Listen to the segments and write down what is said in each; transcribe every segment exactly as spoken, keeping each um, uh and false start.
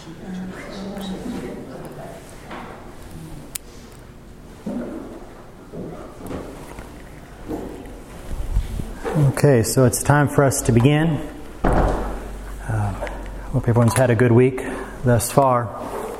Okay, so it's time for us to begin. Um, hope everyone's had a good week thus far.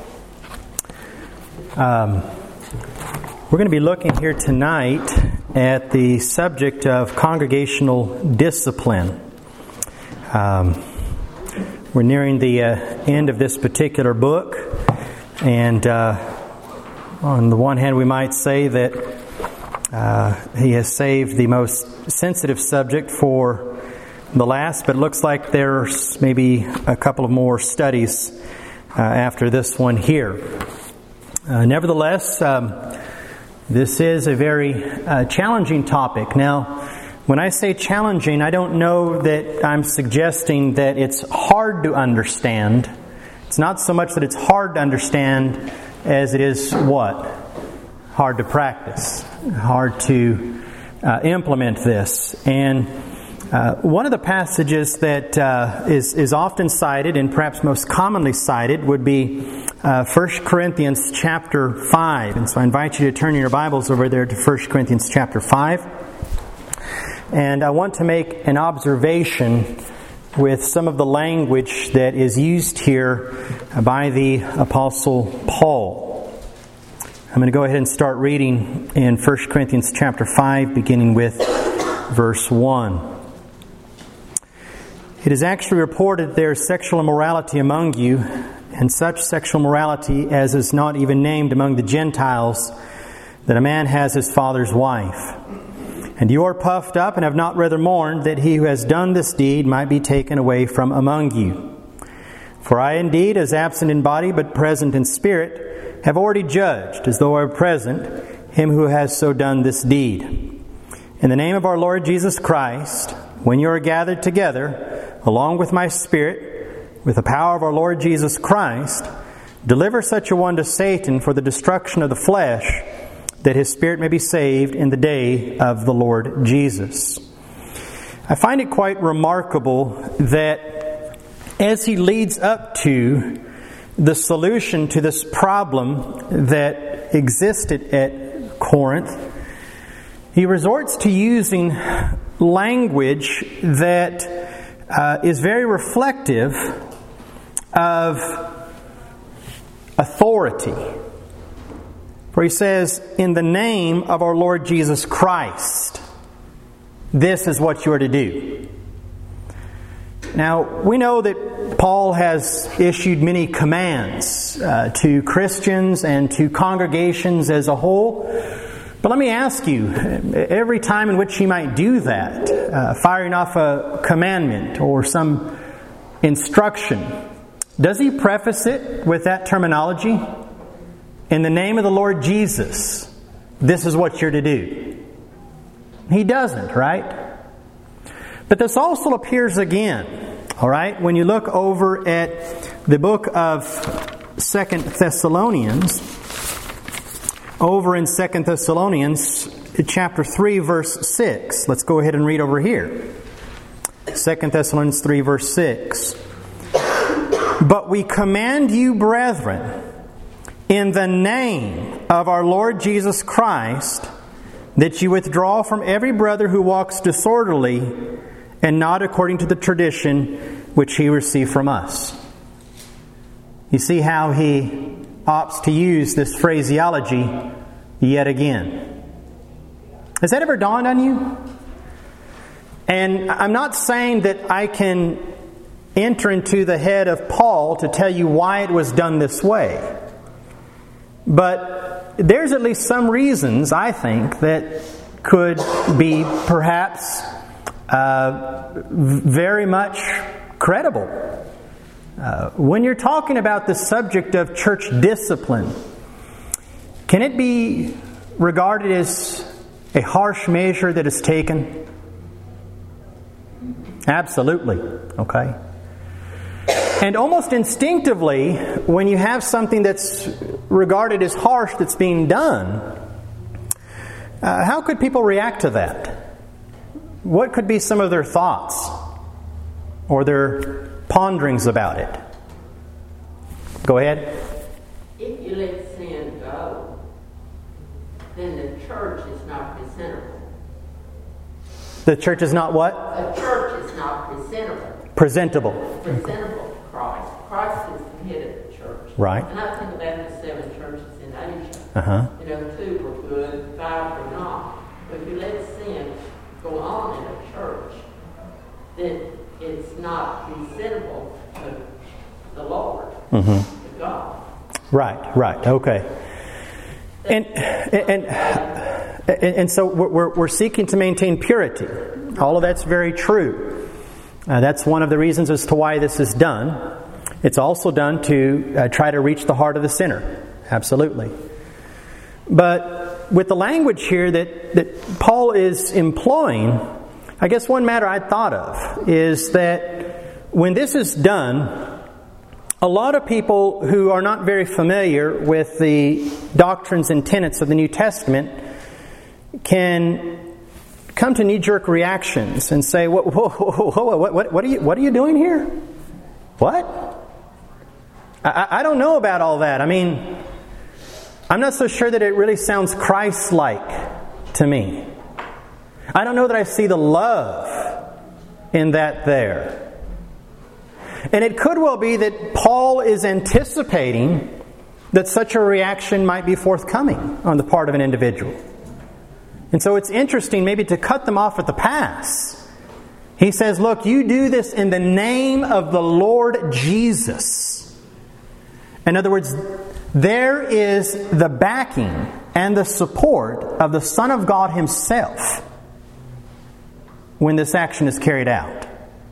Um, we're going to be looking here tonight at the subject of congregational discipline. Um, we're nearing the uh, end of this particular book, and uh, on the one hand we might say that uh, he has saved the most sensitive subject for the last, but it looks like there's maybe a couple of more studies uh, after this one here. Uh, nevertheless, um, this is a very uh, challenging topic. Now, when I say challenging, I don't know that I'm suggesting that it's hard to understand. It's not so much that it's hard to understand as it is what? Hard to practice. Hard to uh, implement this. And uh, one of the passages that uh, is, is often cited and perhaps most commonly cited would be uh, First Corinthians chapter five. And so I invite you to turn your Bibles over there to First Corinthians chapter five. And I want to make an observation with some of the language that is used here by the Apostle Paul. I'm going to go ahead and start reading in First Corinthians chapter five, beginning with verse one. It is actually reported there is sexual immorality among you, and such sexual morality as is not even named among the Gentiles, that a man has his father's wife. And you are puffed up and have not rather mourned that he who has done this deed might be taken away from among you. For I indeed, as absent in body but present in spirit, have already judged, as though I were present, him who has so done this deed. In the name of our Lord Jesus Christ, when you are gathered together, along with my spirit, with the power of our Lord Jesus Christ, deliver such a one to Satan for the destruction of the flesh, that his spirit may be saved in the day of the Lord Jesus. I find it quite remarkable that as he leads up to the solution to this problem that existed at Corinth, he resorts to using language that uh, is very reflective of authority. For he says, in the name of our Lord Jesus Christ, this is what you are to do. Now, we know that Paul has issued many commands uh, to Christians and to congregations as a whole. But let me ask you, every time in which he might do that, uh, firing off a commandment or some instruction, does he preface it with that terminology? In the name of the Lord Jesus, this is what you're to do. He doesn't, right? But this also appears again. All right, when you look over at the book of Second Thessalonians, over in Second Thessalonians chapter three, verse six. Let's go ahead and read over here. Second Thessalonians three, verse six. But we command you, brethren, in the name of our Lord Jesus Christ, that you withdraw from every brother who walks disorderly and not according to the tradition which he received from us. You see how he opts to use this phraseology yet again. Has that ever dawned on you? And I'm not saying that I can enter into the head of Paul to tell you why it was done this way. But there's at least some reasons, I think, that could be perhaps Uh, very much credible. Uh, when you're talking about the subject of church discipline, can it be regarded as a harsh measure that is taken? Absolutely. Okay. And almost instinctively, when you have something that's regarded as harsh that's being done, uh, how could people react to that? What could be some of their thoughts or their ponderings about it? Go ahead. If you let sin go, then the church is not presentable. The church is not what? The church is not presentable. Presentable. Presentable to Christ. Christ is the head of the church. Right. And I think about the seven churches in Asia. Uh-huh. You know, two were good, five were not. But if you let sin go on in a church, then it's not presentable to the Lord, mm-hmm. to God. Right, right, okay. And and and, and so we're we're seeking to maintain purity. All of that's very true. Uh, that's one of the reasons as to why this is done. It's also done to uh, try to reach the heart of the sinner. Absolutely. But with the language here that, that Paul is employing, I guess one matter I thought of is that when this is done, a lot of people who are not very familiar with the doctrines and tenets of the New Testament can come to knee-jerk reactions and say, "Whoa, whoa, whoa, whoa, what, what, what are you, what are you doing here? What? I, I don't know about all that. I mean, I'm not so sure that it really sounds Christ-like to me. I don't know that I see the love in that there." And it could well be that Paul is anticipating that such a reaction might be forthcoming on the part of an individual. And so it's interesting maybe to cut them off at the pass. He says, look, you do this in the name of the Lord Jesus. In other words, there is the backing and the support of the Son of God Himself when this action is carried out.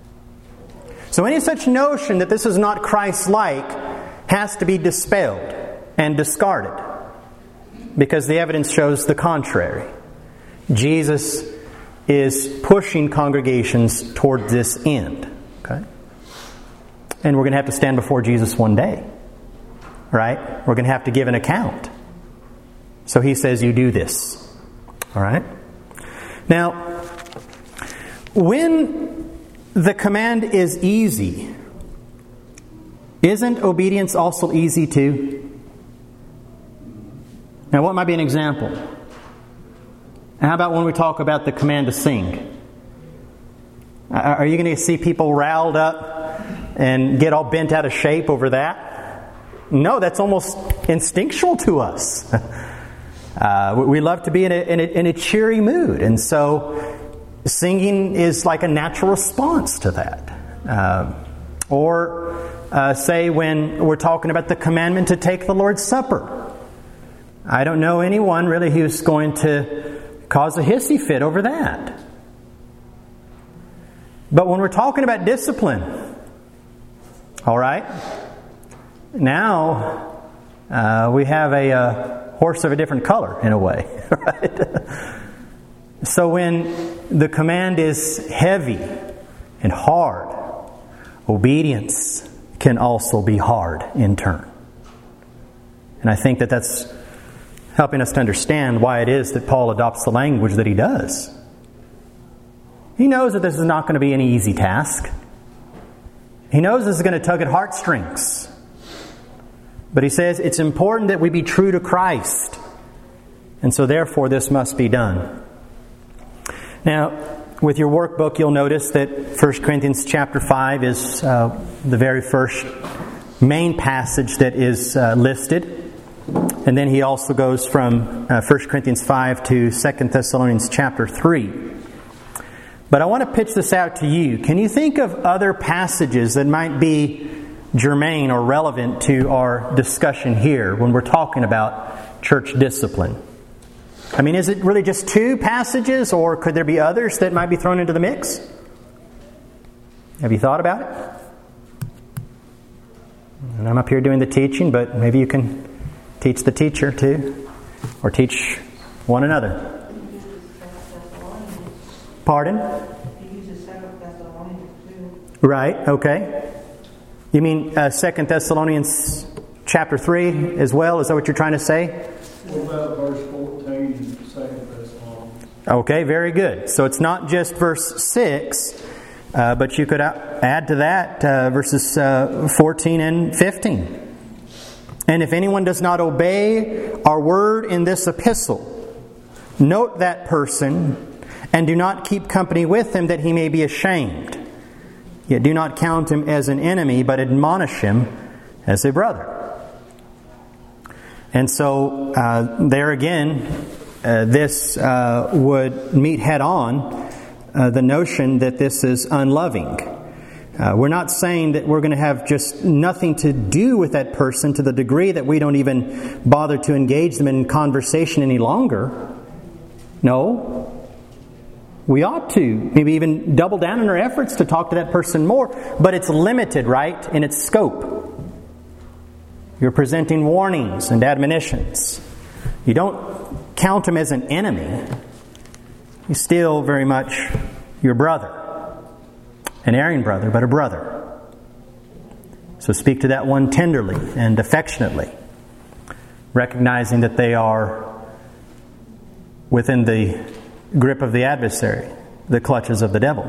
So any such notion that this is not Christ-like has to be dispelled and discarded, because the evidence shows the contrary. Jesus is pushing congregations toward this end. Okay? And we're going to have to stand before Jesus one day. Right? We're going to have to give an account. So He says, you do this. All right? Now, when the command is easy, isn't obedience also easy too? Now, what might be an example? How about when we talk about the command to sing? Are you going to see people riled up and get all bent out of shape over that? No, that's almost instinctual to us. Uh, we love to be in a, in, a, in a cheery mood, and so singing is like a natural response to that. Uh, or uh, say when we're talking about the commandment to take the Lord's Supper. I don't know anyone really who's going to cause a hissy fit over that. But when we're talking about discipline, all right, now uh, we have a uh, horse of a different color in a way, right? So when the command is heavy and hard, obedience can also be hard in turn. And I think that that's helping us to understand why it is that Paul adopts the language that he does. He knows that this is not going to be an easy task. He knows this is going to tug at heartstrings. But he says it's important that we be true to Christ. And so therefore this must be done. Now, with your workbook, you'll notice that First Corinthians chapter five is uh, the very first main passage that is uh, listed. And then he also goes from uh, First Corinthians five to Second Thessalonians chapter three. But I want to pitch this out to you. Can you think of other passages that might be germane or relevant to our discussion here when we're talking about church discipline? I mean, is it really just two passages, or could there be others that might be thrown into the mix? Have you thought about it? And I'm up here doing the teaching, but maybe you can teach the teacher too, or teach one another. Pardon? Right, okay. You mean uh, Second Thessalonians chapter three as well? Is that what you're trying to say? What about verse fourteen in Second Thessalonians? Okay, very good. So it's not just verse six, uh, but you could add to that uh, verses uh, fourteen and fifteen. And if anyone does not obey our word in this epistle, note that person and do not keep company with him, that he may be ashamed. Yet do not count him as an enemy, but admonish him as a brother. And so uh, there again, uh, this uh, would meet head on uh, the notion that this is unloving. Uh, we're not saying that we're going to have just nothing to do with that person to the degree that we don't even bother to engage them in conversation any longer. No. We ought to maybe even double down in our efforts to talk to that person more, but it's limited, right, in its scope. You're presenting warnings and admonitions. You don't count him as an enemy. He's still very much your brother. An erring brother, but a brother. So speak to that one tenderly and affectionately, recognizing that they are within the grip of the adversary, the clutches of the devil.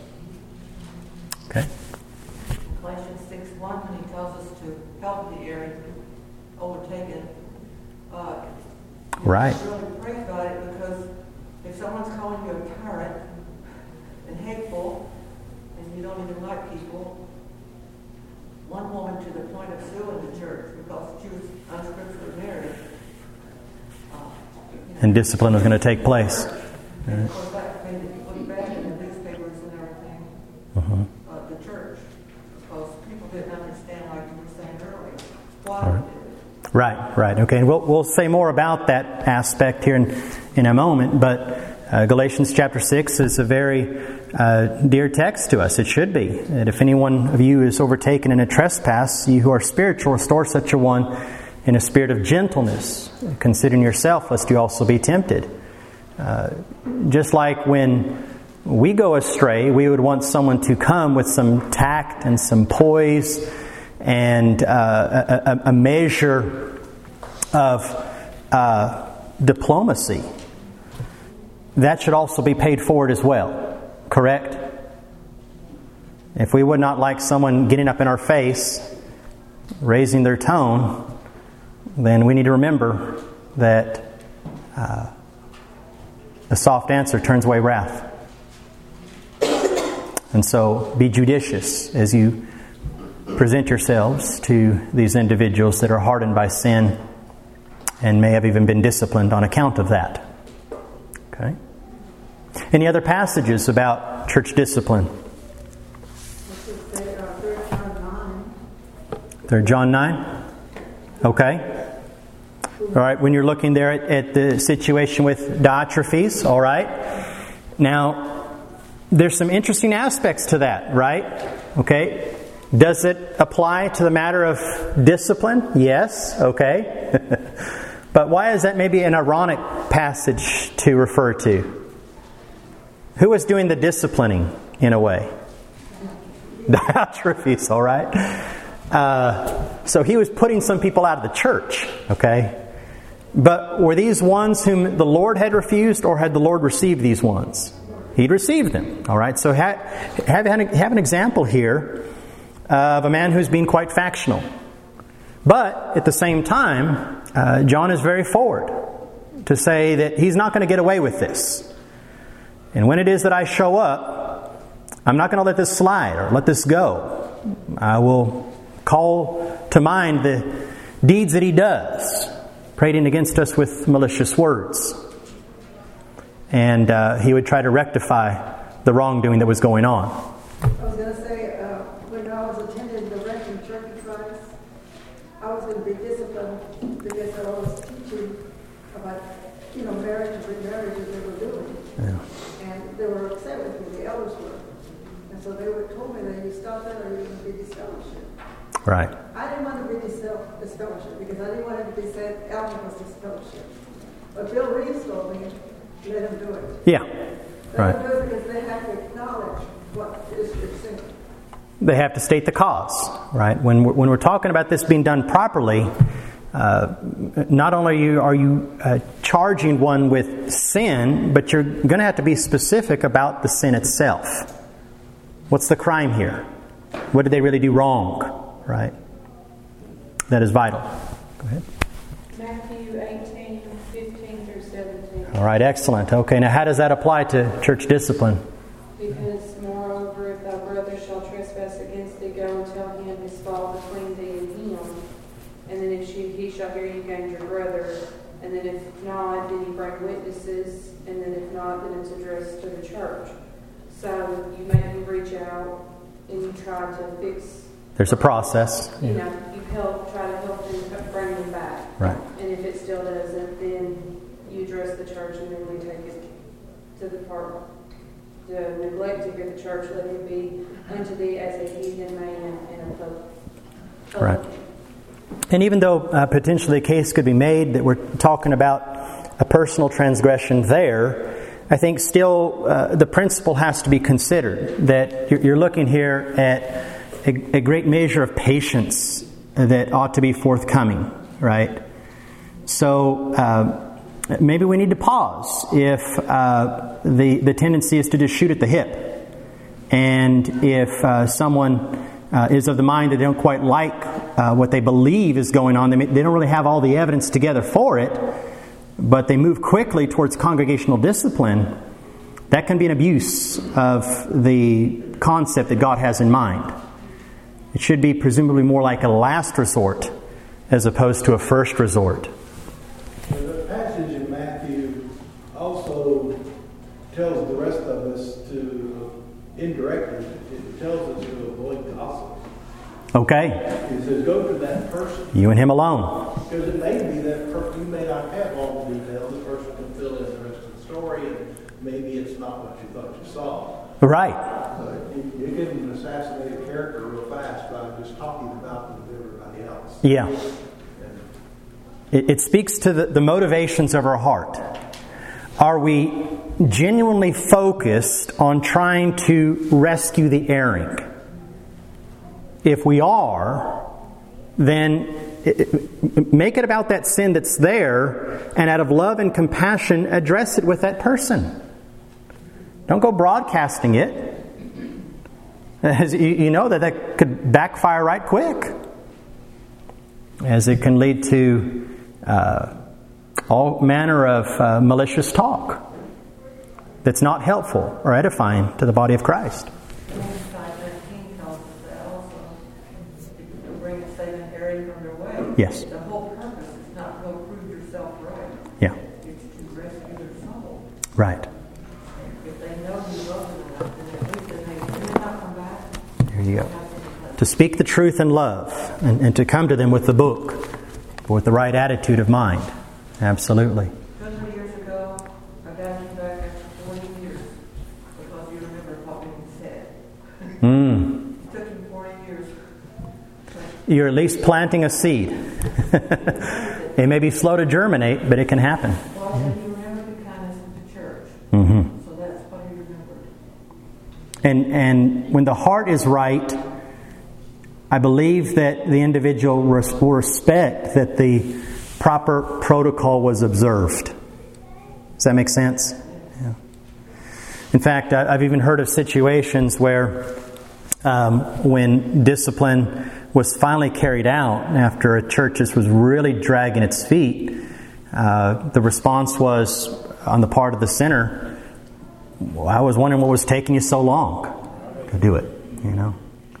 Okay. Galatians six one, when he tells us to help the erring, overtaken, uh, right. really pray about it, because if someone's calling you a tyrant and hateful, and you don't even like people, one woman to the point of suing the church because she was unscripturally married. Uh, you know, And discipline was going to take place. And of course, that made it look bad in the newspapers and everything, Uh-huh. uh, the church, because people didn't understand, like you were saying earlier, why All right. they did it. Right, right. Okay, and we'll, we'll say more about that aspect here in, in a moment, but uh, Galatians chapter six is a very uh, dear text to us. It should be. That if any one of you is overtaken in a trespass, you who are spiritual, restore such a one in a spirit of gentleness, considering yourself, lest you also be tempted. Uh, just like when we go astray, we would want someone to come with some tact and some poise and uh, a, a measure of uh, diplomacy. That should also be paid forward as well. Correct? If we would not like someone getting up in our face, raising their tone, then we need to remember that uh, a soft answer turns away wrath. And so be judicious as you present yourselves to these individuals that are hardened by sin and may have even been disciplined on account of that. Okay? Any other passages about church discipline? Third John nine? Okay. All right, when you're looking there at, at the situation with Diotrephes, all right. Now, there's some interesting aspects to that, right? Okay. Does it apply to the matter of discipline? Yes. Okay. But why is that maybe an ironic passage to refer to? Who was doing the disciplining in a way? Diotrephes, all right. Uh, so he was putting some people out of the church, okay? But were these ones whom the Lord had refused, or had the Lord received these ones? He'd received them, all right? So have, have, have an example here of a man who's being quite factional. But at the same time, uh, John is very forward to say that he's not going to get away with this. And when it is that I show up, I'm not going to let this slide or let this go. I will call to mind the deeds that he does, prating against us with malicious words. And uh, he would try to rectify the wrongdoing that was going on. I was going to say, uh, when I was attending the Wrecking Turkey class, I was going to be disciplined because I was teaching about, you know, marriage and remarriage that they were doing. Yeah. And they were upset with me, the elders were. And so they were told me that you stop that or you're going to be disfellowship. Right. I didn't want to be disfellowship because I didn't want it to be said Alvin was disfellowship. But Bill Reeves told me, let him do it. Yeah. Let Right. him do it because they have to acknowledge what is your sin. They have to state the cause, right? When we're, when we're talking about this being done properly, uh, not only are you, are you uh, charging one with sin, but you're going to have to be specific about the sin itself. What's the crime here? What did they really do wrong, right? That is vital. Go ahead. Matthew eighteen, fifteen through seventeen. All right, excellent. Okay, now how does that apply to church discipline? Because moreover, if thy brother shall trespass against thee, go and tell him his fault between thee and him. And then if she, he shall hear you gain your brother. And then if not, then you bring witnesses. And then if not, then it's addressed to the church. So you maybe reach out and you try to fix. There's a process. You know, you help, try to help them bring them back. Right. And if it still doesn't, then you address the church and then we take it to the part. The neglect to hear the church, let him be unto thee as a heathen man and a pope. Right. And even though uh, potentially a case could be made that we're talking about a personal transgression there, I think still uh, the principle has to be considered. That you're, you're looking here at a, a great measure of patience that ought to be forthcoming, right? So uh, maybe we need to pause if uh, the, the tendency is to just shoot at the hip. And if uh, someone uh, is of the mind that they don't quite like uh, what they believe is going on, they, may, they don't really have all the evidence together for it, but they move quickly towards congregational discipline, that can be an abuse of the concept that God has in mind. It should be presumably more like a last resort as opposed to a first resort. The passage in Matthew also tells the rest of us to, indirectly, it tells us to avoid gossip. Okay. It says, go to that person. You and him alone. Because it may be that per- you may not have all the details. The person can fill in the rest of the story, and maybe it's not what you thought you saw. Right. So you, you can assassinate a character real fast by just talking about them with everybody else. Yeah. It, it speaks to the, the motivations of our heart. Are we genuinely focused on trying to rescue the erring? If we are, then it, it, make it about that sin that's there, and out of love and compassion, address it with that person. Don't go broadcasting it. As you, you know that that could backfire right quick, as it can lead to uh, all manner of uh, malicious talk that's not helpful or edifying to the body of Christ. Yes. The whole purpose is not to prove yourself right. Yeah. It's to rescue their soul. Right. If they know you love them enough, then at least if they do not come back. There you go. To speak the truth in love, and, and to come to them with the book, with the right attitude of mind. Absolutely. Twenty years ago, I got you back after forty years because you remember what we said. Mm. It took you forty years. You're at least planting a seed. It may be slow to germinate, but it can happen. Well, and you remember the kindness of the church. Mm-hmm. So that's what you remembered. And and when the heart is right, I believe that the individual res- will respect that the proper protocol was observed. Does that make sense? Yeah. In fact, I, I've even heard of situations where um, when discipline was finally carried out after a church just was really dragging its feet, uh, the response was on the part of the sinner, well, I was wondering what was taking you so long to do it, you know.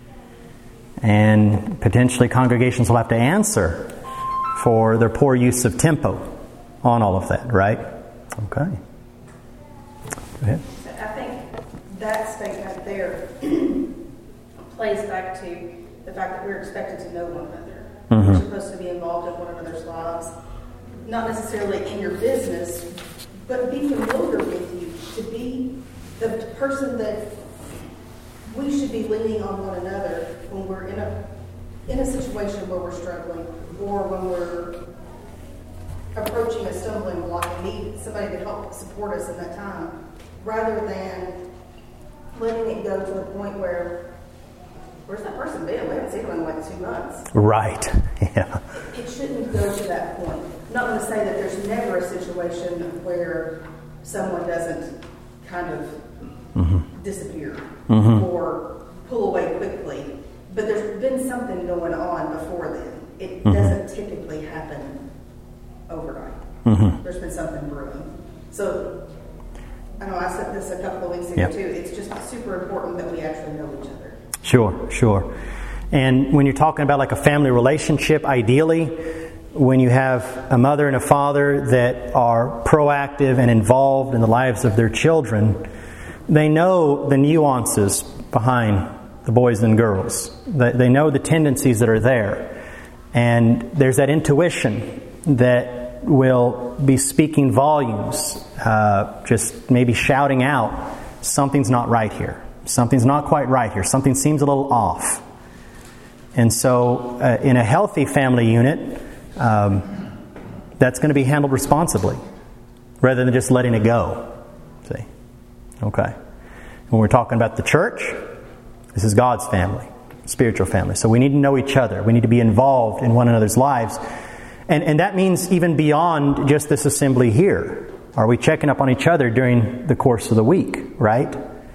And potentially congregations will have to answer for their poor use of tempo on all of that, right? Okay. Go ahead. I think that statement there plays back to the fact that we're expected to know one another. Mm-hmm. We're supposed to be involved in one another's lives, not necessarily in your business, but be familiar with you, to be the person that we should be leaning on one another when we're in a in a situation where we're struggling, or when we're approaching a stumbling block and need somebody to help support us in that time, rather than letting it go to the point where, where's that person been? We haven't seen them in like two months. Right. Yeah. It shouldn't go to that point. Not going to say that there's never a situation where someone doesn't kind of mm-hmm. disappear mm-hmm. or pull away quickly, but there's been something going on before then. it Mm-hmm. doesn't typically happen overnight. Mm-hmm. There's been something brewing. So, I know I said this a couple of weeks ago Yep. too. It's just super important that we actually know each other. Sure, sure. And when you're talking about like a family relationship, ideally, when you have a mother and a father that are proactive and involved in the lives of their children, they know the nuances behind the boys and girls. They, they know the tendencies that are there. And there's that intuition that will be speaking volumes, uh, just maybe shouting out, something's not right here. Something's not quite right here. Something seems a little off. And so uh, in a healthy family unit, um, that's going to be handled responsibly rather than just letting it go. See? Okay. When we're talking about the church, this is God's family, spiritual family. So we need to know each other. We need to be involved in one another's lives. And, and that means even beyond just this assembly here. Are we checking up on each other during the course of the week, right?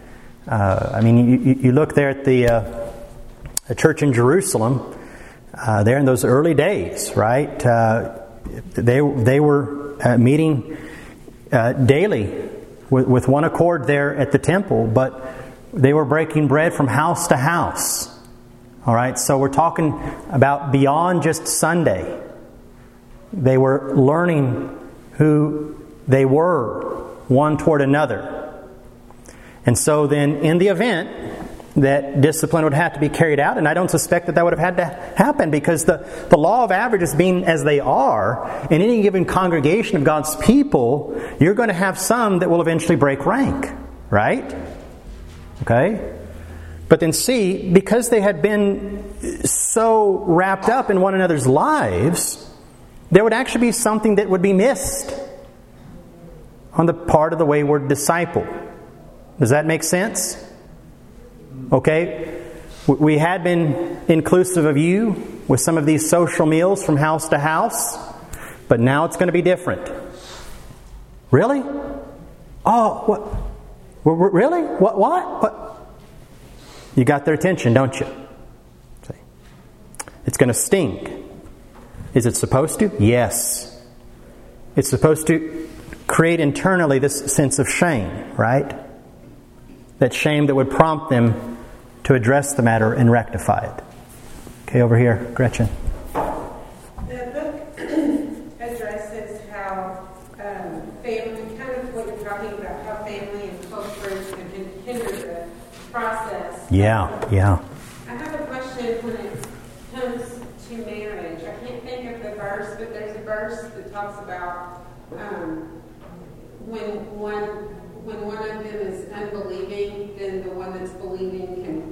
Uh, I mean, you, you look there at the, uh, the church in Jerusalem, uh, there in those early days, right? Uh, they they were uh, meeting uh, daily with, with one accord there at the temple, but they were breaking bread from house to house. All right, so we're talking about beyond just Sunday. They were learning who they were, one toward another. And so then in the event that discipline would have to be carried out, and I don't suspect that that would have had to happen, because the, the law of averages being as they are, in any given congregation of God's people, you're going to have some that will eventually break rank, right? Okay? But then see, because they had been so wrapped up in one another's lives, there would actually be something that would be missed on the part of the wayward disciple. Does that make sense? Okay? We had been inclusive of you with some of these social meals from house to house, but now it's going to be different. Really? Oh, what? Really? What? What? What? You got their attention, don't you? See? It's going to sting. Is it supposed to? Yes. It's supposed to create internally this sense of shame, right? That shame that would prompt them to address the matter and rectify it. Okay, over here, Gretchen. The book addresses how um, family, kind of what you're talking about, how family and culture can hinder the process. Yeah, yeah. I have a question when it comes to marriage. I can't think of the verse, but there's a verse that talks about um, when one when one of them is unbelieving, then the one that's believing can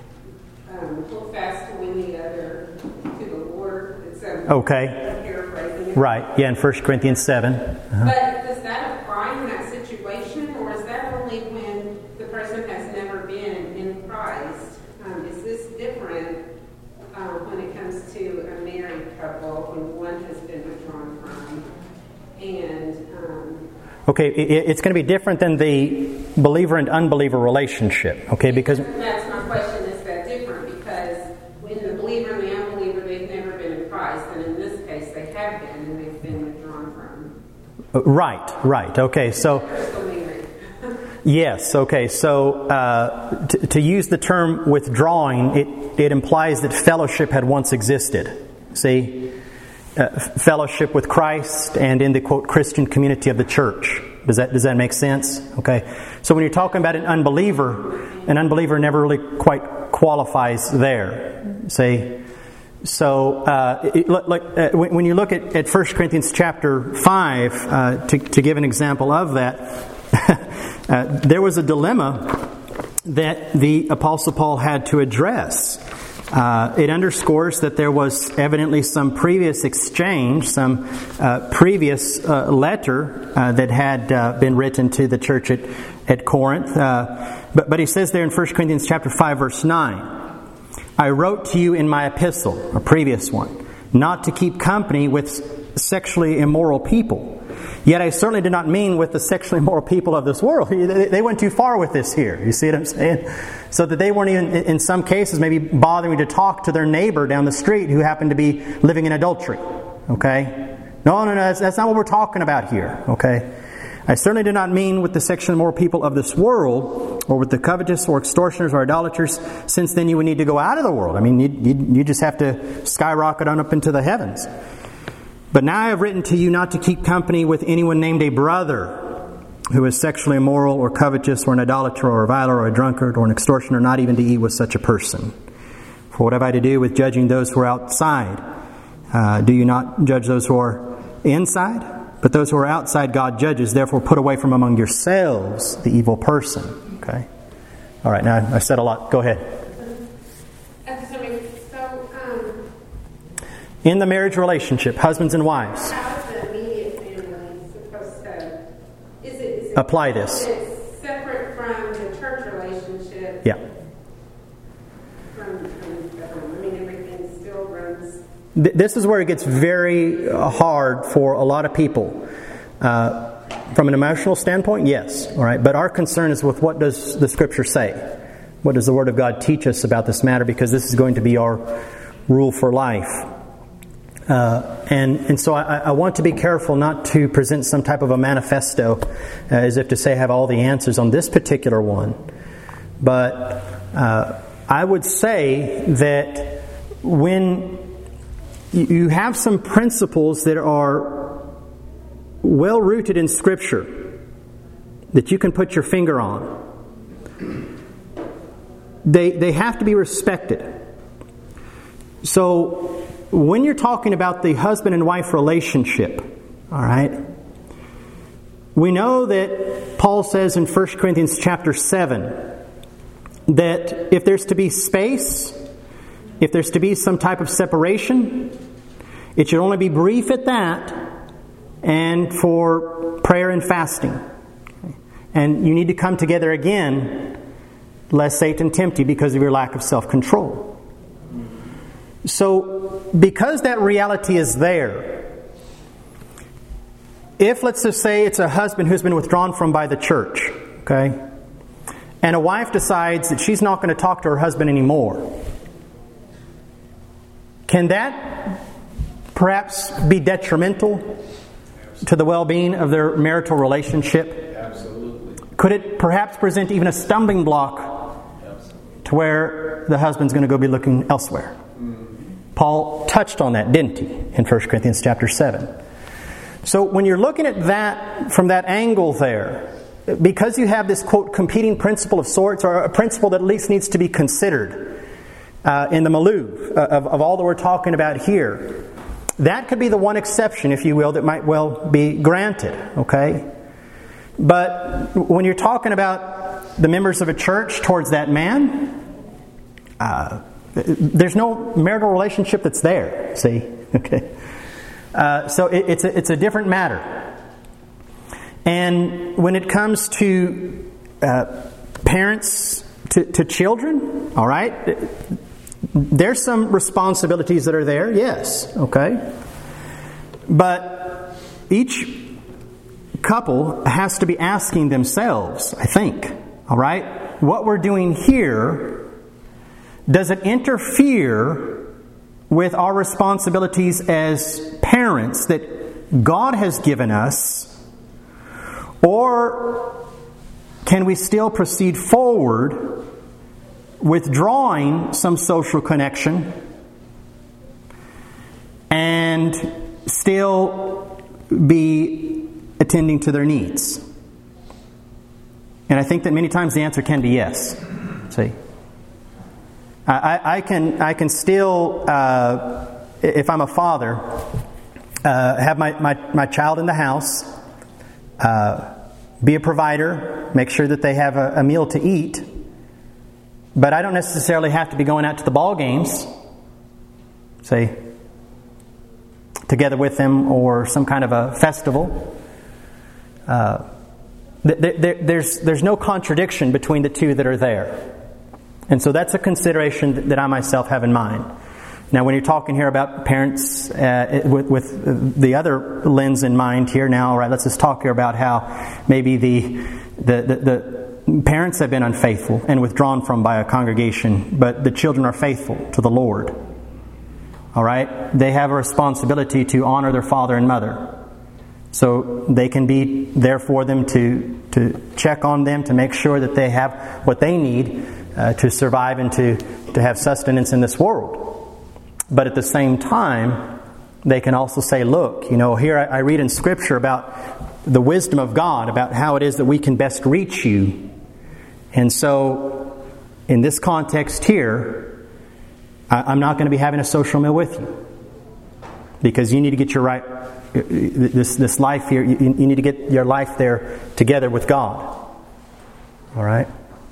um, hold fast to win the other to the Lord. It's a, Okay. I'm paraphrasing it. Right, yeah, in First Corinthians seven. Uh-huh. But does that apply in that situation, or is that only when the person has never been in Christ? Um, is this different uh, when it comes to a married couple, when one has been withdrawn from? And um, Okay, it, it's going to be different than the believer and unbeliever relationship. Okay, because that's my question. Is that different? Because when the believer and the unbeliever, they've never been in Christ, and in this case, they have been, and they've been withdrawn from. right, right. Okay, so They're still married. yes. Okay, so uh, to, to use the term withdrawing, it it implies that fellowship had once existed. See. Uh, fellowship with Christ and in the, quote, Christian community of the church. Does that does that make sense? Okay. So when you're talking about an unbeliever, an unbeliever never really quite qualifies there. Say, so uh, it, like uh, when you look at, at First Corinthians chapter five, uh, to, to give an example of that, uh, there was a dilemma that the Apostle Paul had to address. Uh, it underscores that there was evidently some previous exchange, some uh, previous uh, letter uh, that had uh, been written to the church at, at Corinth. Uh, but, but he says there in First Corinthians chapter five, verse nine, I wrote to you in my epistle, a previous one, not to keep company with sexually immoral people, Yet I certainly did not mean with the sexually immoral people of this world. They went too far with this here. You see what I'm saying? So that they weren't even, in some cases, maybe bothering to talk to their neighbor down the street who happened to be living in adultery. Okay? No, no, no, that's, that's not what we're talking about here. Okay? I certainly do not mean with the sexually immoral people of this world, or with the covetous, or extortioners, or idolaters, since then you would need to go out of the world. I mean, you, you, you just have to skyrocket on up into the heavens. But now I have written to you not to keep company with anyone named a brother who is sexually immoral, or covetous, or an idolater, or a reviler, or a drunkard, or an extortioner, not even to eat with such a person. For what have I to do with judging those who are outside? Uh, do you not judge those who are inside? But those who are outside God judges. Therefore put away from among yourselves the evil person. Okay? All right, now I've said a lot. Go ahead. So, um, in the marriage relationship, husbands and wives. How is the immediate family supposed to... Is it, is it apply this? Is it separate from the church relationship? Yeah. From, from the home? I mean, everything still runs... This is where it gets very hard for a lot of people. Uh, from an emotional standpoint, yes. All right. But our concern is with what does the Scripture say? What does the Word of God teach us about this matter? Because this is going to be our rule for life. Uh, and, and so I, I want to be careful not to present some type of a manifesto uh, as if to say I have all the answers on this particular one. But uh, I would say that when you have some principles that are well rooted in Scripture that you can put your finger on, they they have to be respected. So when you're talking about the husband and wife relationship, all right, we know that Paul says in First Corinthians chapter seven that if there's to be space, if there's to be some type of separation, it should only be brief at that, and for prayer and fasting. And you need to come together again, lest Satan tempt you because of your lack of self-control. So, because that reality is there, if, let's just say, it's a husband who's been withdrawn from by the church, okay, and a wife decides that she's not going to talk to her husband anymore, can that perhaps be detrimental to the well-being of their marital relationship? Absolutely. Could it perhaps present even a stumbling block to where the husband's going to go be looking elsewhere? Mm-hmm. Paul touched on that, didn't he, in First Corinthians chapter seven. So when you're looking at that from that angle there, because you have this, quote, competing principle of sorts, or a principle that at least needs to be considered uh, in the milieu of, of all that we're talking about here, that could be the one exception, if you will, that might well be granted, okay? But when you're talking about the members of a church towards that man, uh, there's no marital relationship that's there, see? Okay. Uh, so it, it's, a, it's a different matter. And when it comes to uh, parents to, to children, all right, there's some responsibilities that are there, yes, okay? But each couple has to be asking themselves, I think, all right, what we're doing here, does it interfere with our responsibilities as parents that God has given us, or can we still proceed forward withdrawing some social connection and still be attending to their needs? And I think that many times the answer can be yes. See, I, I can I can still, uh, if I'm a father, uh, have my, my, my child in the house, uh, be a provider, make sure that they have a, a meal to eat. But I don't necessarily have to be going out to the ball games, say, together with them, or some kind of a festival. Uh, th- th- there's there's no contradiction between the two that are there. And so that's a consideration that I myself have in mind. Now, when you're talking here about parents uh, with, with the other lens in mind here now, all right, let's just talk here about how maybe the, the, the, the parents have been unfaithful and withdrawn from by a congregation, but the children are faithful to the Lord. All right? They have a responsibility to honor their father and mother. So they can be there for them to, to check on them, to make sure that they have what they need uh, to survive and to, to have sustenance in this world. But at the same time, they can also say, look, you know, here I, I read in Scripture about the wisdom of God, about how it is that we can best reach you. And so, in this context here, I, I'm not going to be having a social meal with you. Because you need to get your right, this, this life here, you, you need to get your life there together with God. All right?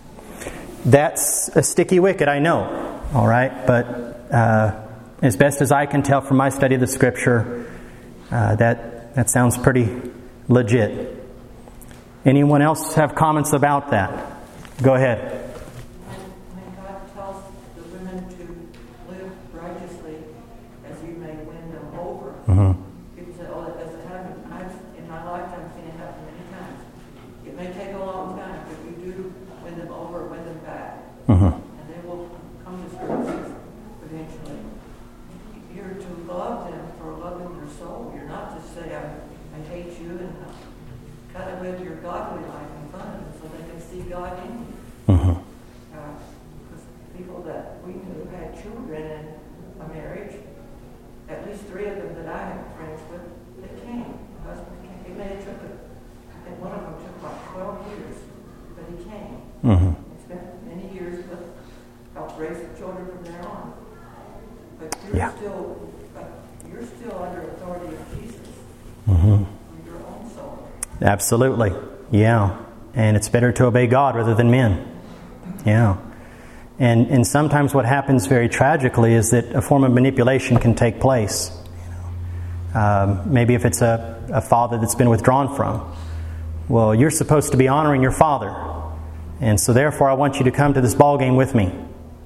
That's a sticky wicket, I know. All right? But uh, as best as I can tell from my study of the Scripture, uh, that, that sounds pretty legit. Anyone else have comments about that? Go ahead. When God tells the women to live righteously as you may win them over, Mm-hmm. people say, oh, that's a time I've, in my lifetime seen it happen many times. It may take a long time, but you do win them over, win them back. Mm-hmm. And they will come to services eventually. You're to love them for loving their soul. You're not to say, I, I hate you, and uh, kind of live your godly life in front of them so they can see God in you. Mm-hmm. Because uh, people that we knew had children in a marriage, at least three of them that I have friends with, they came. Husband came. It may have took, a, I think one of them took about twelve years, but he came. Mm-hmm. He spent many years with, helped raise the children from there on. But you're Yeah. still, uh, you're still under authority of Jesus. Mm-hmm. For your own soul. Absolutely. Yeah. And it's better to obey God rather than men. Yeah. And and sometimes what happens very tragically is that a form of manipulation can take place. You know, um, maybe if it's a, a father that's been withdrawn from. Well, you're supposed to be honoring your father. And so therefore I want you to come to this ball game with me.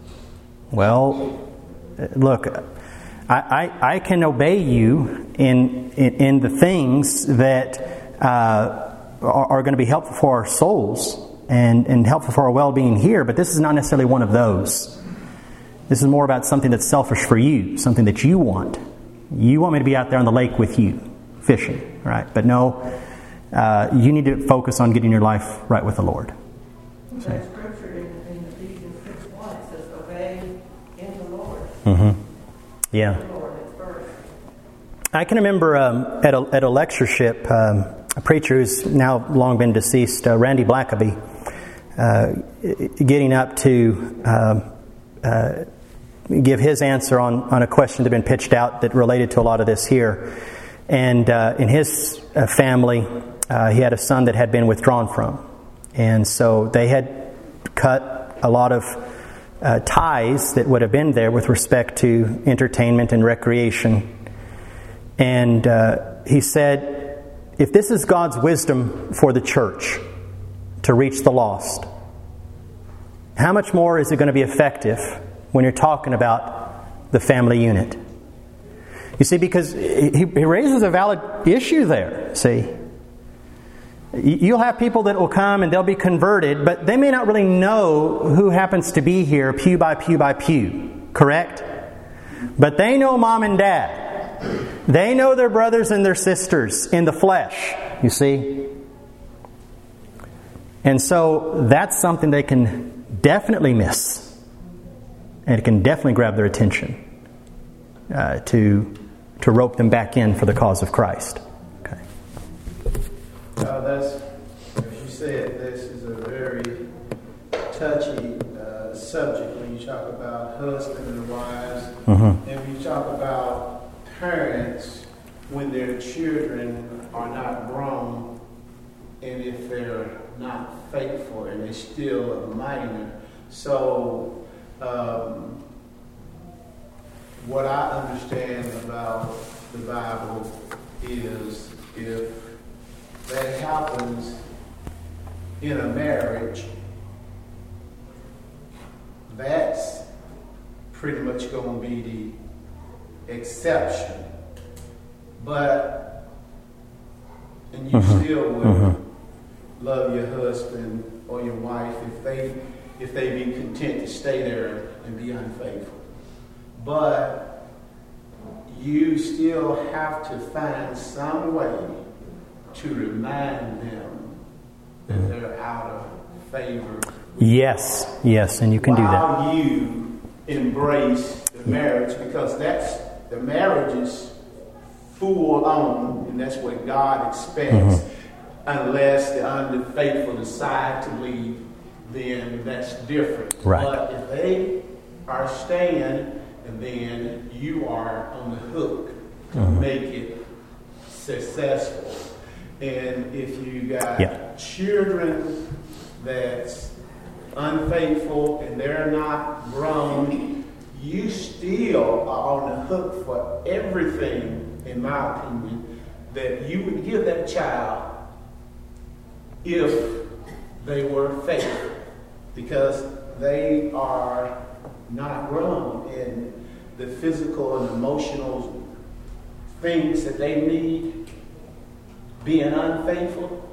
Well, look, I, I, I can obey you in, in, in the things that uh, are, are going to be helpful for our souls and, and helpful for our well-being here, but this is not necessarily one of those. This is more about something that's selfish for you, something that you want. You want me to be out there on the lake with you, fishing, right? But no, uh, you need to focus on getting your life right with the Lord. So. That scripture in, in Ephesians six one, it says, obey in the Lord. Mm-hmm. Yeah. The Lord is first. I can remember um, at, a, at a lectureship, um, a preacher who's now long been deceased, uh, Randy Blackaby, uh, getting up to um, uh, give his answer on, on a question that had been pitched out that related to a lot of this here. And uh, in his uh, family, uh, he had a son that had been withdrawn from. And so they had cut a lot of uh, ties that would have been there with respect to entertainment and recreation. And uh, he said, if this is God's wisdom for the church to reach the lost, how much more is it going to be effective when you're talking about the family unit? You see, because he, he raises a valid issue there, see. You'll have people that will come and they'll be converted, but they may not really know who happens to be here pew by pew by pew, correct? But they know mom and dad. They know their brothers and their sisters in the flesh, you see. And so that's something they can definitely miss. And it can definitely grab their attention uh, to, to rope them back in for the cause of Christ. Okay. Uh, that's, as you said, this is a very touchy uh, subject when you talk about husbands and wives, Mm-hmm. and when you talk about parents when their children are not grown, and if they're not faithful and they're still a minor. So, um, what I understand about the Bible is if that happens in a marriage, that's pretty much going to be exception. But, and you Mm-hmm. still would mm-hmm. love your husband or your wife if they if they be content to stay there and be unfaithful. But you still have to find some way to remind them that they're out of favor. Yes, yes, and you can do that. While you embrace the marriage, because that's the marriage is full on, and that's what God expects. Mm-hmm. Unless the unfaithful decide to leave, then that's different. Right. But if they are staying, and then you are on the hook to mm-hmm. make it successful. And if you got yeah. children that's unfaithful and they're not grown, you still are on the hook for everything, in my opinion, that you would give that child if they were faithful, because they are not grown in the physical and emotional things that they need. Being unfaithful,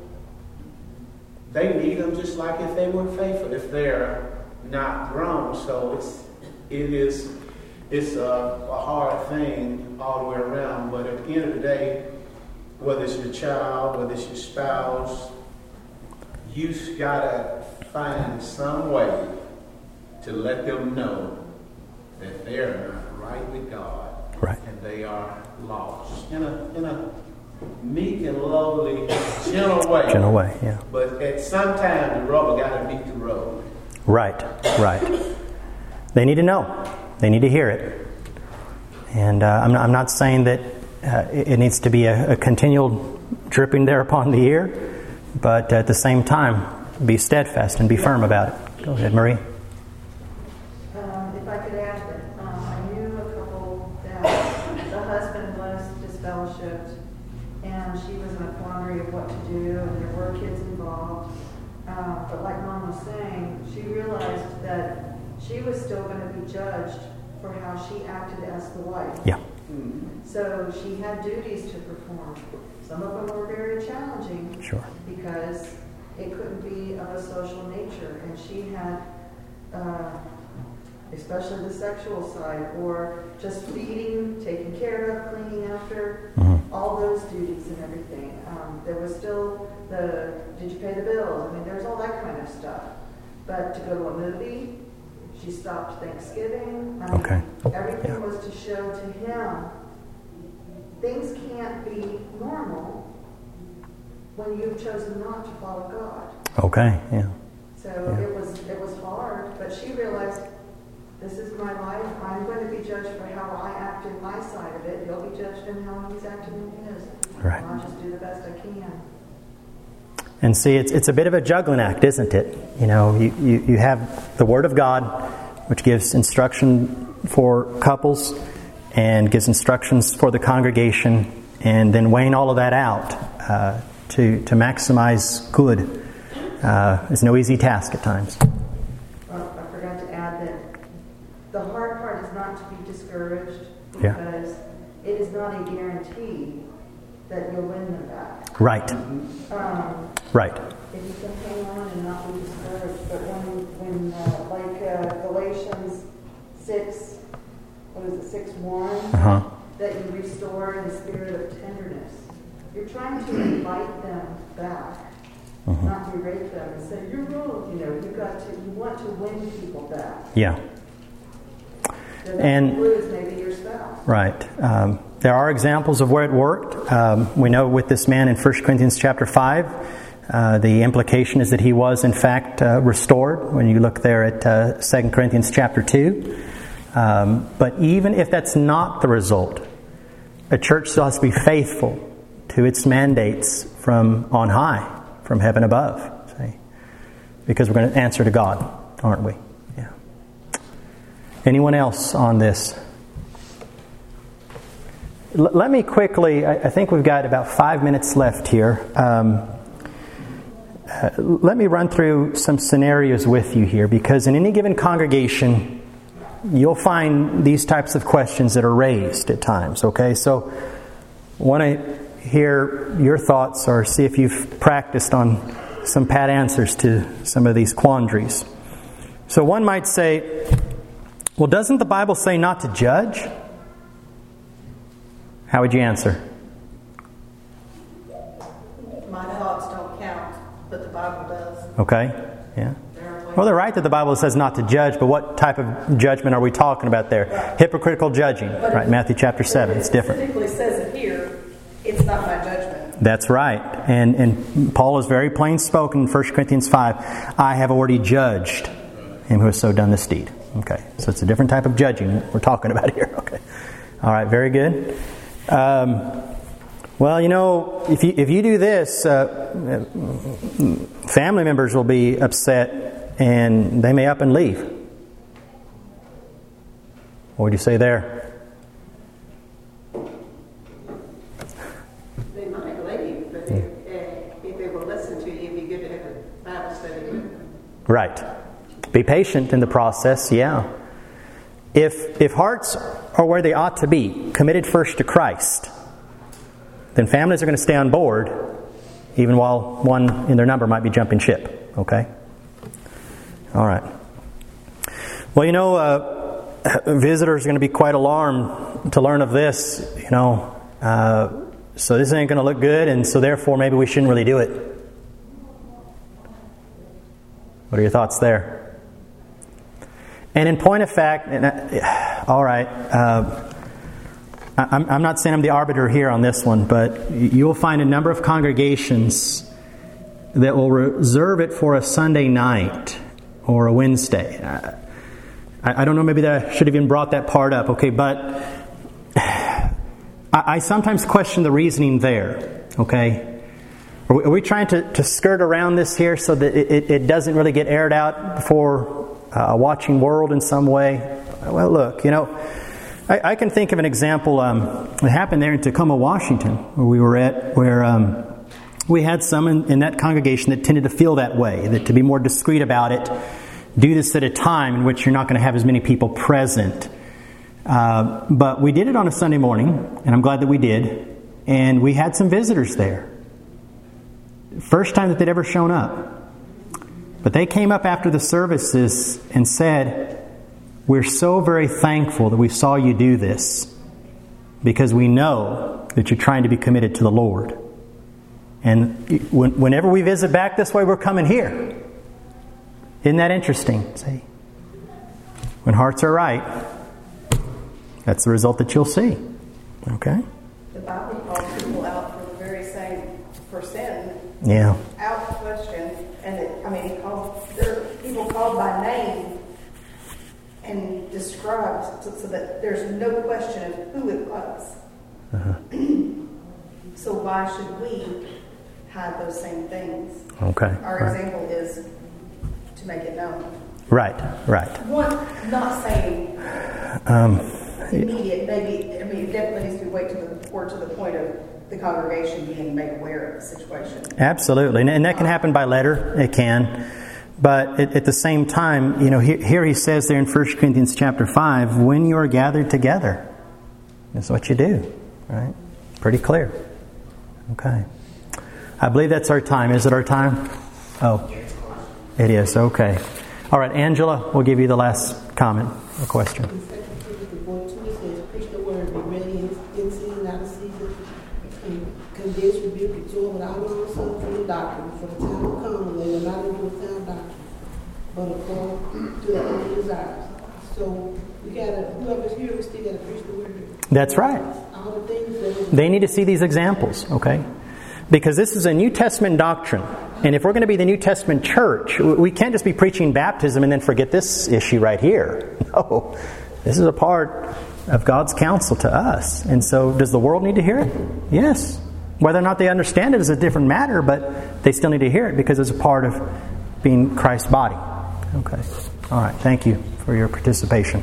they need them just like if they were faithful, if they're not grown. So it's it is it's a, a hard thing all the way around. But at the end of the day, whether it's your child, whether it's your spouse, you've got to find some way to let them know that they're not right with God, right, and they are lost in a in a meek and lowly, gentle way. Gentle way, yeah. But at some time, the rubber got to meet the road. Right, right. They need to know. They need to hear it. And uh, I'm, not, I'm not saying that uh, it, it needs to be a, a continual dripping there upon the ear, but at the same time, be steadfast and be firm about it. Go ahead, Marie. Um, if I could add that um, I knew a couple that the husband was disfellowshipped, and she was in a quandary of what to do, and there were kids involved. Uh, but like Mom was saying, she realized that she was still going to be judged for how she acted as the wife. Yeah. So she had duties to perform. Some of them were very challenging. Sure. Because it couldn't be of a social nature, and she had, uh, especially the sexual side, or just feeding, taking care of, cleaning after, mm-hmm. all those duties and everything. Um, there was still the, did you pay the bills? I mean, there's all that kind of stuff. But to go to a movie, she stopped Thanksgiving. I mean, okay. Everything yeah. was to show to him, things can't be normal when you've chosen not to follow God. Okay, yeah. So yeah. it was it was hard, but she realized, this is my life. I'm going to be judged for how I act in my side of it. He'll be judged in how he's acting in his. Right. I'll just do the best I can. And see, it's it's a bit of a juggling act, isn't it? You know, you, you, you have the Word of God, which gives instruction for couples and gives instructions for the congregation, and then weighing all of that out uh, to, to maximize good uh, is no easy task at times. Well, I forgot to add that the hard part is not to be discouraged, yeah. because it is not a guarantee that you'll win them back. Right. Um, right. If you can hang on and not be discouraged, but when, when uh, like uh, Galatians six, what is it, six one, uh-huh. that you restore in the spirit of tenderness. You're trying to invite them back, uh-huh. not berate them and say, you're wrong. You know, you got to, you want to win people back. Yeah. So that and includes maybe your spouse. Right. Um, there are examples of where it worked. Um, we know with this man in First Corinthians chapter five, uh, the implication is that he was in fact uh, restored when you look there at uh, Second Corinthians chapter two. Um, but even if that's not the result, a church still has to be faithful to its mandates from on high, from heaven above. See? Because we're going to answer to God, aren't we? Yeah. Anyone else on this? L- let me quickly, I, I think we've got about five minutes left here. Um, uh, let me run through some scenarios with you here, because in any given congregation, you'll find these types of questions that are raised at times, okay? So I want to hear your thoughts or see if you've practiced on some pat answers to some of these quandaries. So one might say, well, doesn't the Bible say not to judge? How would you answer? My thoughts don't count, but the Bible does. Okay, yeah. Well, they're right that the Bible says not to judge, but what type of judgment are we talking about there? Right. Hypocritical judging, But right? Matthew chapter seven, it's different. It specifically says it here, it's not my judgment. That's right. And and Paul is very plain spoken in First Corinthians five. I have already judged him who has so done this deed. Okay, so it's a different type of judging we're talking about here. Okay, all right, very good. Um, well, you know, if you if you do this, uh, family members will be upset and they may up and leave. What would you say there? They might leave, but if, uh, if they will listen to you, it'd be good to have a Bible study with them. Right. Be patient in the process, yeah. If if hearts are where they ought to be, committed first to Christ, then families are going to stay on board, even while one in their number might be jumping ship. Okay? All right. Well, you know, uh, visitors are going to be quite alarmed to learn of this, you know. Uh, so this ain't going to look good, and so therefore maybe we shouldn't really do it. What are your thoughts there? And in point of fact, and I, all right, uh, I'm, I'm not saying I'm the arbiter here on this one, but you'll find a number of congregations that will reserve it for a Sunday night or a Wednesday. I, I don't know, maybe that I should have even brought that part up, okay, but I, I sometimes question the reasoning there, okay? Are we, are we trying to, to skirt around this here so that it, it doesn't really get aired out before a watching world in some way? Well, look, you know, I, I can think of an example. Um, it happened there in Tacoma, Washington, where we were at, where um, we had some in, in that congregation that tended to feel that way, that to be more discreet about it, do this at a time in which you're not going to have as many people present. Uh, but we did it on a Sunday morning, and I'm glad that we did, and we had some visitors there. First time that they'd ever shown up. But they came up after the services and said, we're so very thankful that we saw you do this because we know that you're trying to be committed to the Lord. And whenever we visit back this way, we're coming here. Isn't that interesting? See? When hearts are right, that's the result that you'll see. Okay? The Bible calls people out for the very same for sin. Yeah. Out question. And it, I mean, he calls, there are people called by name and described so, so that there's no question of who it was. Uh-huh. So why should we hide those same things? Okay. Our right. example is to make it known. Right, right. One, not saying um, immediate, maybe, I mean, it definitely needs to wait to the, or to the point of the congregation being made aware of the situation. Absolutely. And that can happen by letter. It can. But at, at the same time, you know, here, here he says there in First Corinthians chapter five, when you are gathered together, that's what you do. Right? Pretty clear. Okay. I believe that's our time. Is it our time? Oh, it is. Okay. All right, Angela, we'll give you the last comment or question. Convince, rebuke, exhort with all of themselves from the doctrine, for the time will come when they will not endure sound doctrine, but according to their own desires. So we gotta, whoever's here, we still gotta preach the word. That's right. All the things that they need to see these examples, okay? Because this is a New Testament doctrine. And if we're going to be the New Testament church, we can't just be preaching baptism and then forget this issue right here. No. This is a part of God's counsel to us. And so does the world need to hear it? Yes. Whether or not they understand it is a different matter, but they still need to hear it because it's a part of being Christ's body. Okay. All right. Thank you for your participation.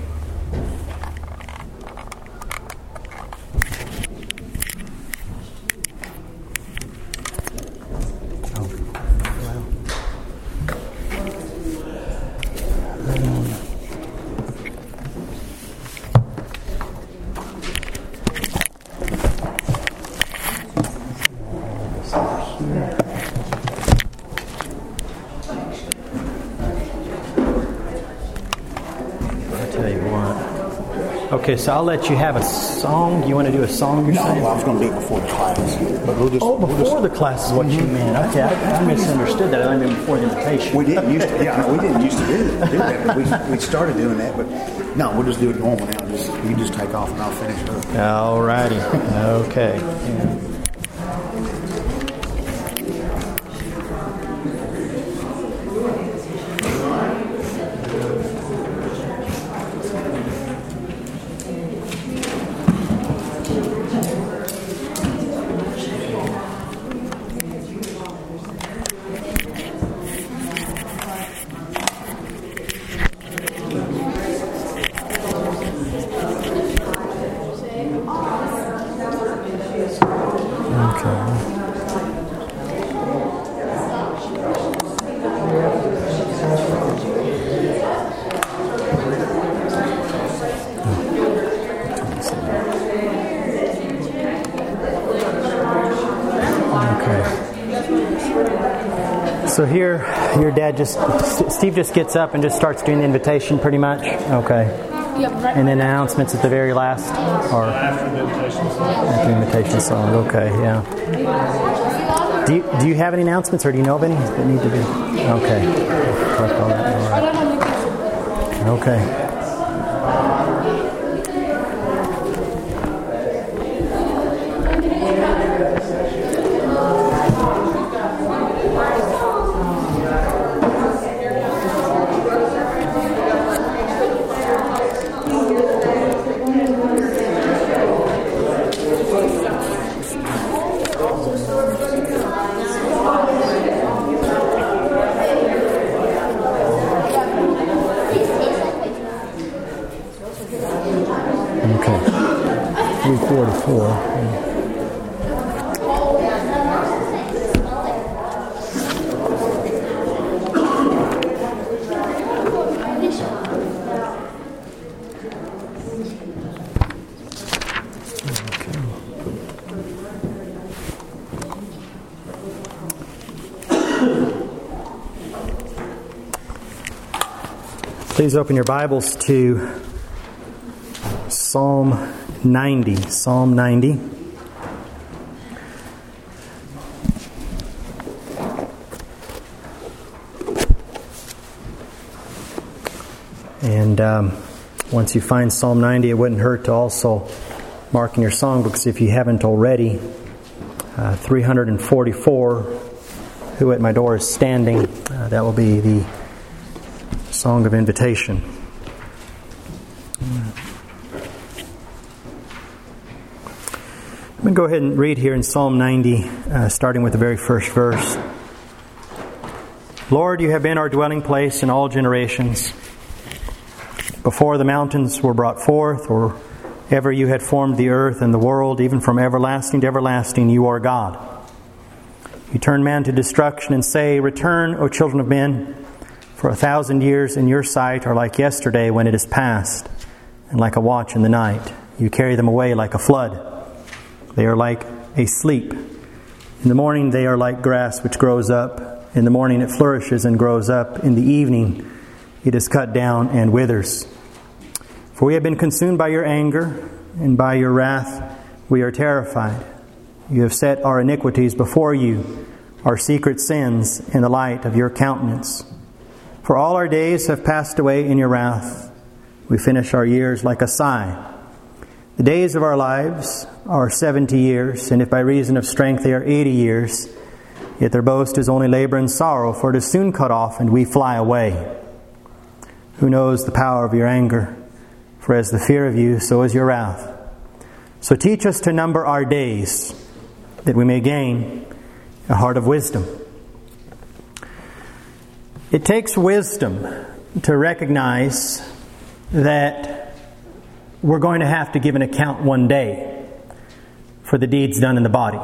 Okay, so I'll let you have a song. You want to do a song or No, something? well, I was going to do it before the class. But we'll just, Oh, we'll before just, the class is what you meant. Okay, I, I misunderstood that. I meant before the invitation. we didn't used to, yeah, we didn't used to do that. Do that but we, we started doing that, but no, we'll just do it normal now. Just you just take off and I'll finish it up. All righty. Okay. Yeah. So here, your dad just, Steve just gets up and just starts doing the invitation pretty much? Okay. And then announcements at the very last? Or After the invitation song. After the invitation song, okay, yeah. Do you, do you have any announcements or do you know of any that need to be? Okay. Collect all that. All right. Okay. three forty-four. Please open your Bibles to Psalm ninety. Psalm ninety. And um, once you find Psalm ninety, it wouldn't hurt to also mark in your songbooks, if you haven't already, uh, three forty-four, Who at My Door is Standing. Uh, that will be the Song of Invitation. I'm going to go ahead and read here in Psalm ninety, uh, starting with the very first verse. Lord, you have been our dwelling place in all generations. Before the mountains were brought forth, or ever you had formed the earth and the world, even from everlasting to everlasting, you are God. You turn man to destruction and say, Return, O children of men, for a thousand years in your sight are like yesterday when it is past, and like a watch in the night. You carry them away like a flood. They are like a sleep. In the morning they are like grass which grows up. In the morning it flourishes and grows up. In the evening it is cut down and withers. For we have been consumed by your anger, and by your wrath we are terrified. You have set our iniquities before you, our secret sins in the light of your countenance. For all our days have passed away in your wrath. We finish our years like a sigh. The days of our lives are seventy years, and if by reason of strength they are eighty years, yet their boast is only labor and sorrow, for it is soon cut off, and we fly away. Who knows the power of your anger? For as the fear of you, so is your wrath. So teach us to number our days, that we may gain a heart of wisdom. It takes wisdom to recognize that we're going to have to give an account one day for the deeds done in the body.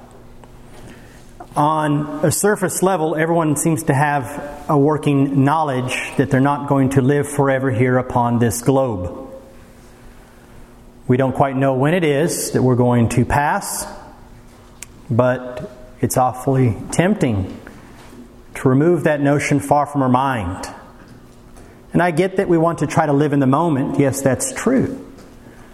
On a surface level, everyone seems to have a working knowledge that they're not going to live forever here upon this globe. We don't quite know when it is that we're going to pass, but it's awfully tempting to remove that notion far from our mind. And I get that we want to try to live in the moment. Yes, that's true.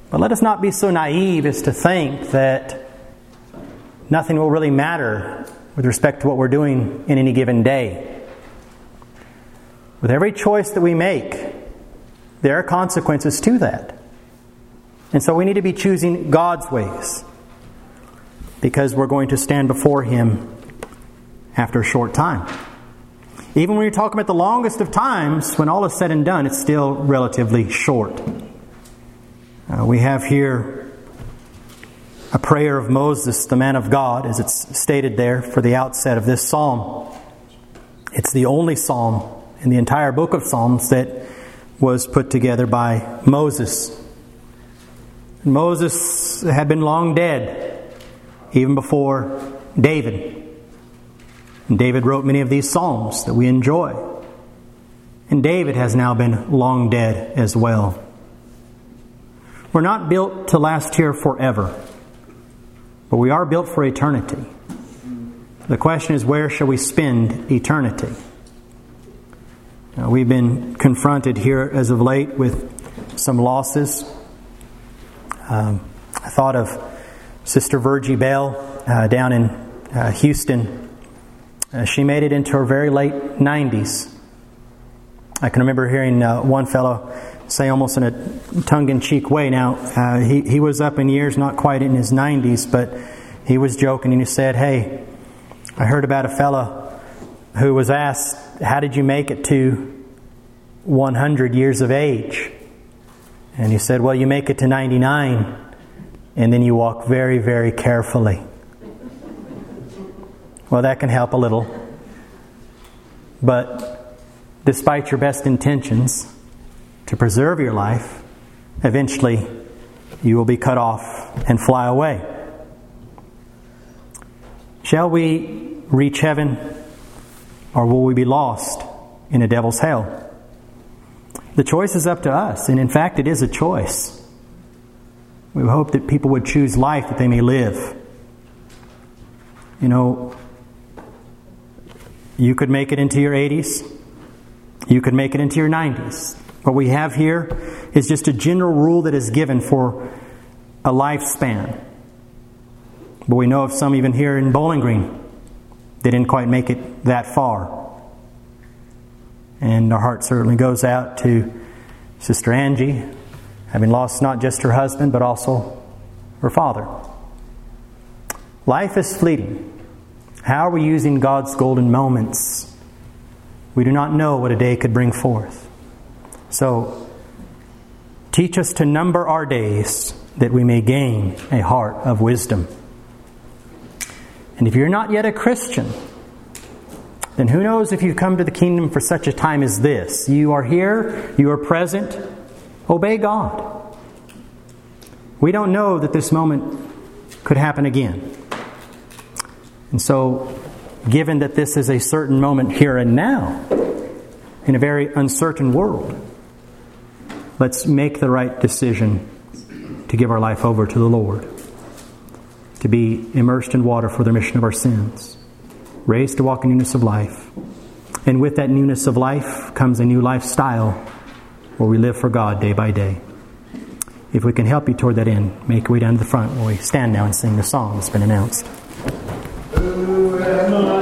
But let us not be so naive as to think that nothing will really matter with respect to what we're doing in any given day. With every choice that we make, there are consequences to that. And so we need to be choosing God's ways, because we're going to stand before Him after a short time. Even when you're talking about the longest of times, when all is said and done, it's still relatively short. Uh, we have here a prayer of Moses, the man of God, as it's stated there for the outset of this psalm. It's the only psalm in the entire book of Psalms that was put together by Moses. Moses had been long dead, even before David. And David wrote many of these psalms that we enjoy. And David has now been long dead as well. We're not built to last here forever, but we are built for eternity. The question is, where shall we spend eternity? Now, we've been confronted here as of late with some losses. Um, I thought of Sister Virgie Bell uh, down in uh, Houston. Uh, she made it into her very late nineties. I can remember hearing uh, one fellow say, almost in a tongue-in-cheek way, now uh, he, he was up in years, not quite in his nineties, but he was joking and he said, "Hey, I heard about a fellow who was asked, how did you make it to one hundred years of age?" And he said, "Well, you make it to ninety-nine, and then you walk very, very carefully." Well, that can help a little. But despite your best intentions to preserve your life, eventually you will be cut off and fly away. Shall we reach heaven, or will we be lost in a devil's hell? The choice is up to us, and in fact it is a choice. We hope that people would choose life that they may live. You know, you could make it into your eighties. You could make it into your nineties. What we have here is just a general rule that is given for a lifespan. But we know of some even here in Bowling Green, they didn't quite make it that far. And our heart certainly goes out to Sister Angie, having lost not just her husband, but also her father. Life is fleeting. How are we using God's golden moments? We do not know what a day could bring forth. So, teach us to number our days, that we may gain a heart of wisdom. And if you're not yet a Christian, then who knows if you've come to the kingdom for such a time as this. You are here, you are present, obey God. We don't know that this moment could happen again. And so, given that this is a certain moment here and now, in a very uncertain world, let's make the right decision to give our life over to the Lord, to be immersed in water for the remission of our sins, raised to walk in newness of life. And with that newness of life comes a new lifestyle where we live for God day by day. If we can help you toward that end, make your way down to the front where we stand now and sing the song that's been announced.